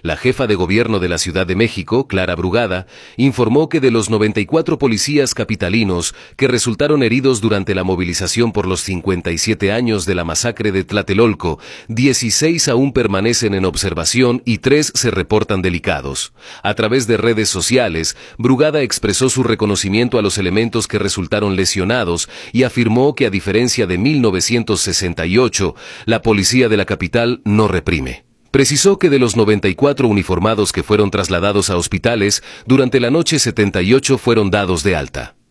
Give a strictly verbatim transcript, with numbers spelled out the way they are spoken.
La jefa de gobierno de la Ciudad de México, Clara Brugada, informó que de los noventa y cuatro policías capitalinos que resultaron heridos durante la movilización por los cincuenta y siete años de la masacre de Tlatelolco, dieciséis aún permanecen en observación y tres se reportan delicados. A través de redes sociales, Brugada expresó su reconocimiento a los elementos que resultaron lesionados y afirmó que a diferencia de mil novecientos sesenta y ocho, la policía de la capital no reprime. Precisó que de los noventa y cuatro uniformados que fueron trasladados a hospitales, durante la noche setenta y ocho fueron dados de alta.